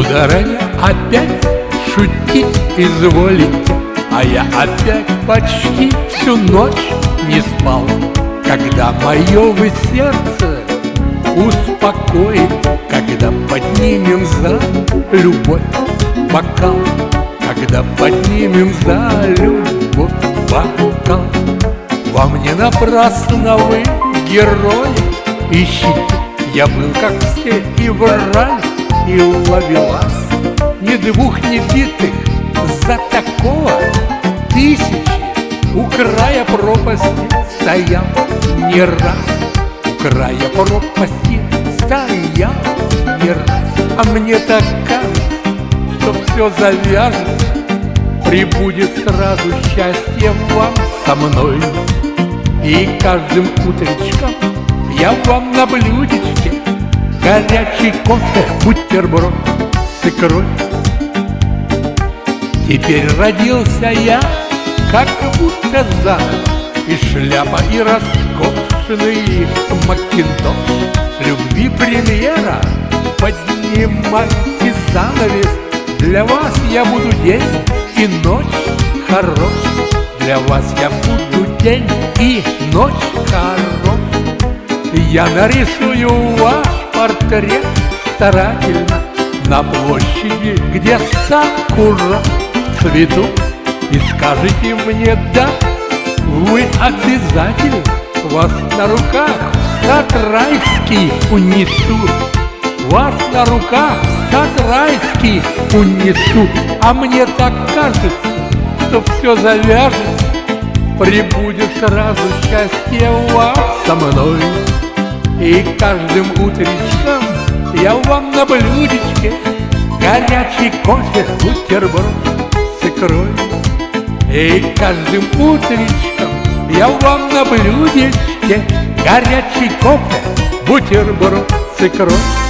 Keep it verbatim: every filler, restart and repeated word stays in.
Сударыня, опять шутить изволите, а я опять почти всю ночь не спал. Когда мое вы сердце успокоите, когда поднимем за любовь бокал, когда поднимем за любовь бокал. Вам не напрасно вы, герои, ищите. Я был, как все, и враль, и ловелас. Ни двух, ни битых, за такого тысячи. У края пропасти стоял не раз, у края пропасти стоял не раз. А мне так кажется, что все завяжется, прибудет сразу счастье вам со мной. И каждым утречком я вам на блюдечке горячий кофе, бутерброд с икрой. Теперь родился я, как будто заново, и шляпа, и роскошный макинтош. Любви премьера, поднимайте занавес. Для вас я буду день и ночь хорош. Для вас я буду день и ночь хорош. Я нарисую ваш портрет старательно на площади, где сакура в цвету. И скажите мне «да», вы обязательно, вас на руках в сад райский унесу. Вас на руках в сад райский унесу. А мне так кажется, что все завяжется, прибудет сразу счастье вам со мной. И каждым утречком я вам на блюдечке горячий кофе, бутерброд с икрой. И каждым утречком я вам на блюдечке горячий кофе, бутерброд с икрой.